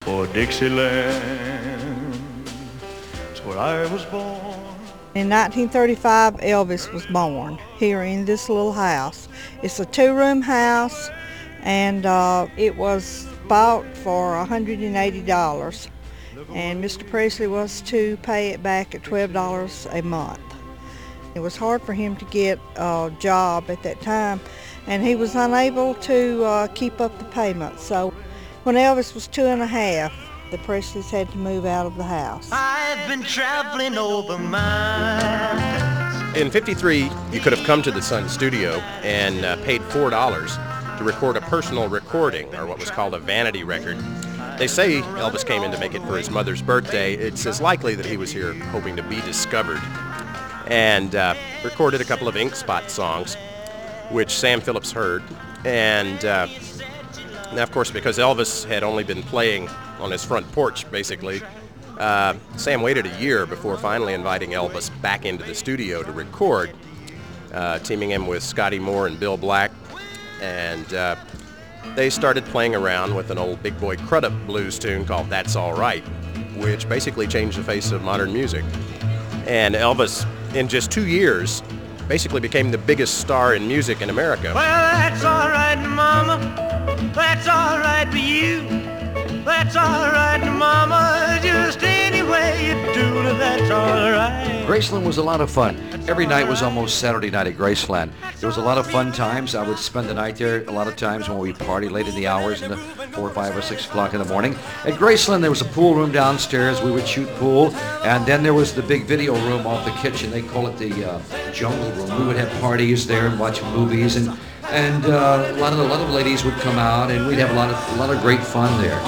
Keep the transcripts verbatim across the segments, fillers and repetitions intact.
for Dixieland. It's where I was born. In nineteen thirty-five, Elvis was born here in this little house. It's a two-room house, and uh, it was bought for one hundred eighty dollars, and Mister Presley was to pay it back at twelve dollars a month. It was hard for him to get a job at that time, and he was unable to uh, keep up the payments. So when Elvis was two and a half, the Presleys had to move out of the house. I've been traveling over miles. In fifty-three, you could have come to the Sun studio and uh, paid four dollars to record a personal recording, or what was called a vanity record. They say Elvis came in to make it for his mother's birthday. It's as likely that he was here hoping to be discovered, and uh, recorded a couple of Ink Spot songs, which Sam Phillips heard. And uh, now, of course, because Elvis had only been playing on his front porch, basically, uh, Sam waited a year before finally inviting Elvis back into the studio to record, uh, teaming him with Scotty Moore and Bill Black. And uh, they started playing around with an old Big Boy Crudup blues tune called That's All Right, which basically changed the face of modern music. And Elvis, in just two years, basically became the biggest star in music in America. Well, that's all right, Mama. That's all right for you. That's all right, Mama. Just any way you do it, that's all right. Graceland was a lot of fun. Every night was almost Saturday night at Graceland. There was a lot of fun times. I would spend the night there a lot of times when we party late in the hours, in the four, five, or six o'clock in the morning. At Graceland, there was a pool room downstairs. We would shoot pool, and then there was the big video room off the kitchen. They call it the uh, jungle room. We would have parties there and watch movies, and and uh, a lot of a lot of ladies would come out, and we'd have a lot of a lot of great fun there.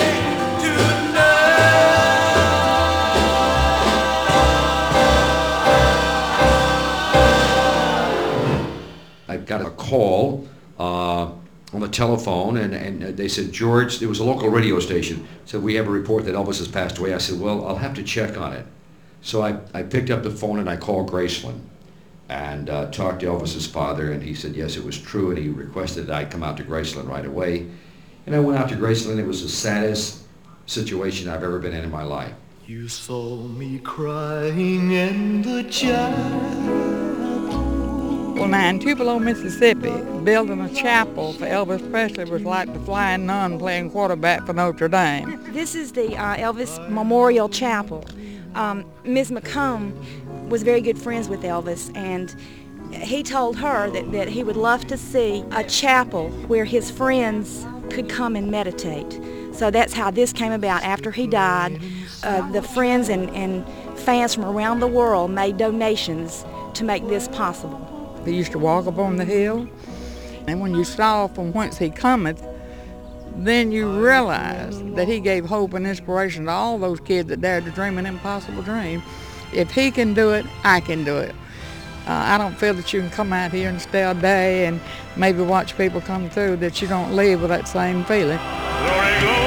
I got a call uh, on the telephone, and, and they said, George, it was a local radio station, said, we have a report that Elvis has passed away. I said, well, I'll have to check on it. So I, I picked up the phone and I called Graceland and uh, talked to Elvis's father, and he said, yes, it was true, and he requested that I come out to Graceland right away. And I went out to Graceland. It was the saddest situation I've ever been in in my life. You saw me crying in the child. Well, now in Tupelo, Mississippi, building a chapel for Elvis Presley was like the flying nun playing quarterback for Notre Dame. This is the uh, Elvis Memorial Chapel. Um, Miz McComb was very good friends with Elvis, and he told her that, that he would love to see a chapel where his friends could come and meditate. So that's how this came about. After he died, uh, the friends and, and fans from around the world made donations to make this possible. He used to walk up on the hill, and when you saw from whence he cometh, then you realize that he gave hope and inspiration to all those kids that dared to dream an impossible dream. If he can do it, I can do it. Uh, I don't feel that you can come out here and stay a day and maybe watch people come through that you don't leave with that same feeling. Glory, glory,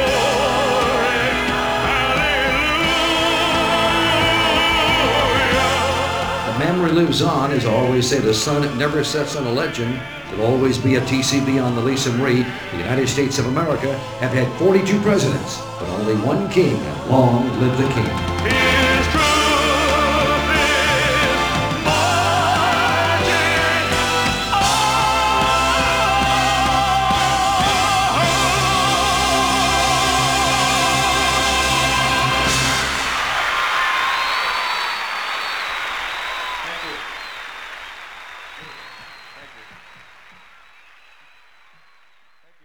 The memory lives on, as I always say, the sun never sets on a legend. There'll always be a T C B on the Lisa Marie. The United States of America have had forty-two presidents, but only one king, and long live the king.